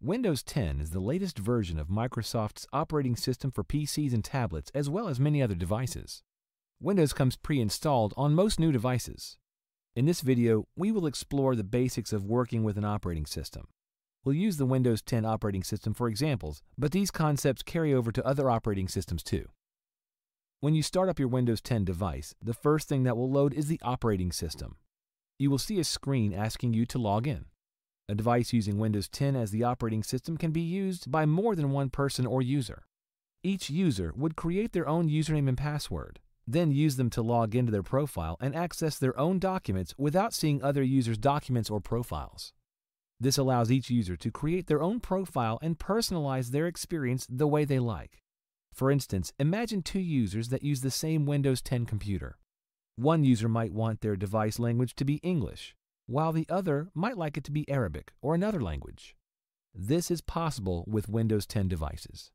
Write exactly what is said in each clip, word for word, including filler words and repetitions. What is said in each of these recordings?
Windows ten is the latest version of Microsoft's operating system for P Cs and tablets, as well as many other devices. Windows comes pre-installed on most new devices. In this video, we will explore the basics of working with an operating system. We'll use the Windows ten operating system for examples, but these concepts carry over to other operating systems too. When you start up your Windows ten device, the first thing that will load is the operating system. You will see a screen asking you to log in. A device using Windows ten as the operating system can be used by more than one person or user. Each user would create their own username and password, then use them to log into their profile and access their own documents without seeing other users' documents or profiles. This allows each user to create their own profile and personalize their experience the way they like. For instance, imagine two users that use the same Windows ten computer. One user might want their device language to be English, while the other might like it to be Arabic or another language. This is possible with Windows ten devices.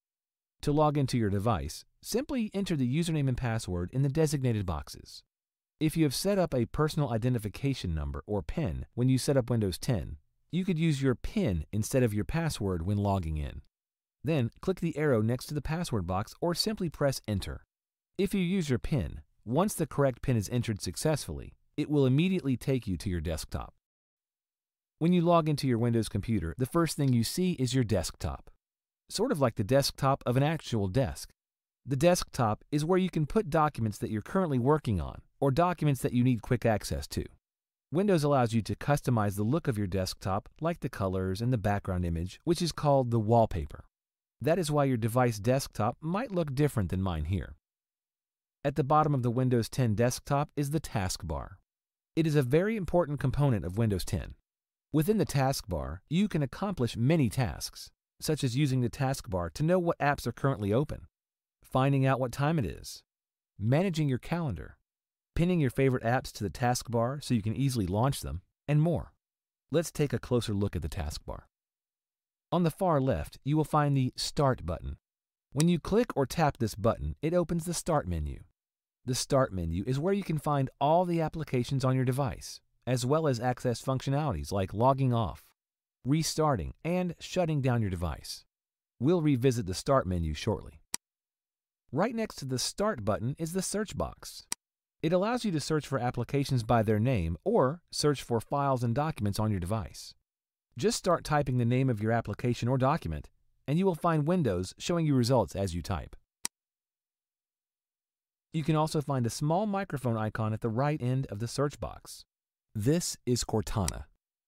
To log into your device, simply enter the username and password in the designated boxes. If you have set up a personal identification number or PIN when you set up Windows ten, you could use your PIN instead of your password when logging in. Then click the arrow next to the password box or simply press Enter. If you use your PIN, once the correct PIN is entered successfully, it will immediately take you to your desktop. When you log into your Windows computer, the first thing you see is your desktop, sort of like the desktop of an actual desk. The desktop is where you can put documents that you're currently working on or documents that you need quick access to. Windows allows you to customize the look of your desktop, like the colors and the background image, which is called the wallpaper. That is why your device desktop might look different than mine here. At the bottom of the Windows ten desktop is the taskbar. It is a very important component of Windows ten. Within the taskbar, you can accomplish many tasks, such as using the taskbar to know what apps are currently open, finding out what time it is, managing your calendar, pinning your favorite apps to the taskbar so you can easily launch them, and more. Let's take a closer look at the taskbar. On the far left, you will find the Start button. When you click or tap this button, it opens the Start menu. The Start menu is where you can find all the applications on your device, as well as access functionalities like logging off, restarting, and shutting down your device. We'll revisit the Start menu shortly. Right next to the Start button is the search box. It allows you to search for applications by their name or search for files and documents on your device. Just start typing the name of your application or document, and you will find windows showing you results as you type. You can also find a small microphone icon at the right end of the search box. This is Cortana.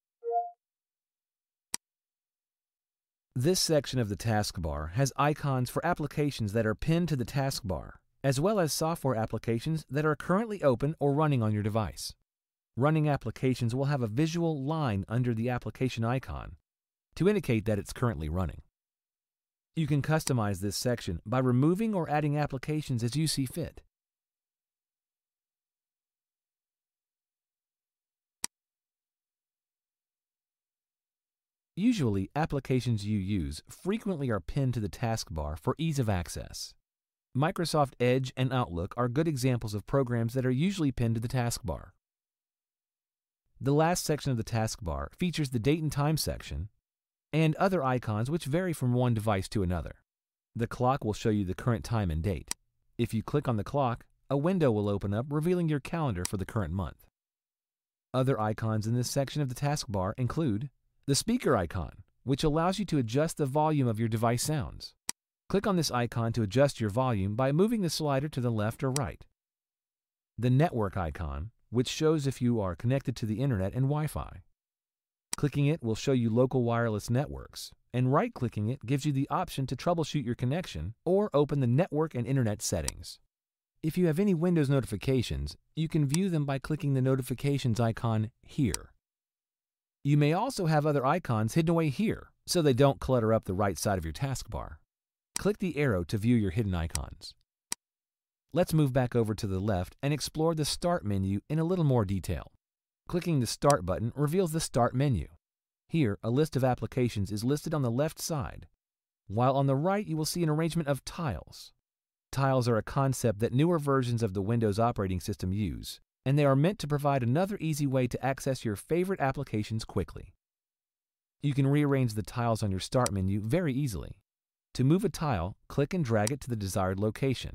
This section of the taskbar has icons for applications that are pinned to the taskbar, as well as software applications that are currently open or running on your device. Running applications will have a visual line under the application icon to indicate that it's currently running. You can customize this section by removing or adding applications as you see fit. Usually, applications you use frequently are pinned to the taskbar for ease of access. Microsoft Edge and Outlook are good examples of programs that are usually pinned to the taskbar. The last section of the taskbar features the Date and Time section and other icons which vary from one device to another. The clock will show you the current time and date. If you click on the clock, a window will open up revealing your calendar for the current month. Other icons in this section of the taskbar include the speaker icon, which allows you to adjust the volume of your device sounds. Click on this icon to adjust your volume by moving the slider to the left or right. The network icon, which shows if you are connected to the internet and Wi-Fi. Clicking it will show you local wireless networks, and right-clicking it gives you the option to troubleshoot your connection or open the network and internet settings. If you have any Windows notifications, you can view them by clicking the notifications icon here. You may also have other icons hidden away here, so they don't clutter up the right side of your taskbar. Click the arrow to view your hidden icons. Let's move back over to the left and explore the Start menu in a little more detail. Clicking the Start button reveals the Start menu. Here, a list of applications is listed on the left side, while on the right you will see an arrangement of tiles. Tiles are a concept that newer versions of the Windows operating system use, and they are meant to provide another easy way to access your favorite applications quickly. You can rearrange the tiles on your Start menu very easily. To move a tile, click and drag it to the desired location.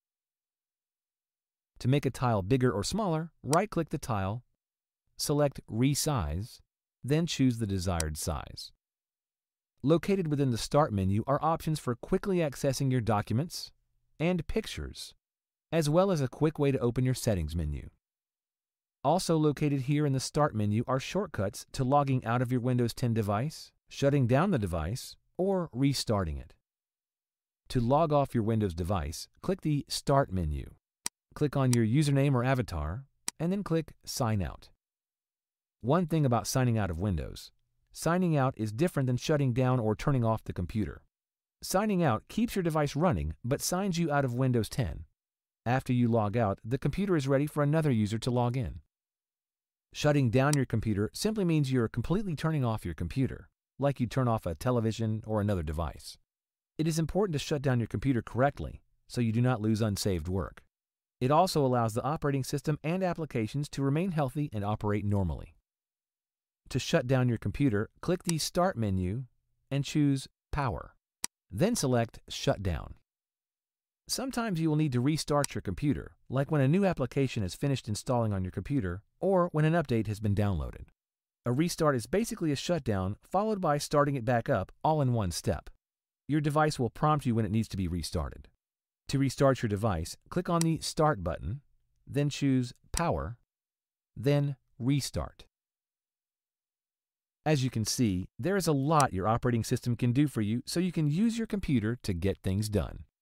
To make a tile bigger or smaller, right-click the tile, select Resize, then choose the desired size. Located within the Start menu are options for quickly accessing your documents and pictures, as well as a quick way to open your Settings menu. Also located here in the Start menu are shortcuts to logging out of your Windows ten device, shutting down the device, or restarting it. To log off your Windows device, click the Start menu. Click on your username or avatar, and then click Sign Out. One thing about signing out of Windows: signing out is different than shutting down or turning off the computer. Signing out keeps your device running, but signs you out of Windows ten. After you log out, the computer is ready for another user to log in. Shutting down your computer simply means you're completely turning off your computer, like you turn off a television or another device. It is important to shut down your computer correctly so you do not lose unsaved work. It also allows the operating system and applications to remain healthy and operate normally. To shut down your computer, click the Start menu and choose Power. Then select Shut Down. Sometimes you will need to restart your computer, like when a new application is finished installing on your computer or when an update has been downloaded. A restart is basically a shutdown followed by starting it back up all in one step. Your device will prompt you when it needs to be restarted. To restart your device, click on the Start button, then choose Power, then Restart. As you can see, there is a lot your operating system can do for you, so you can use your computer to get things done.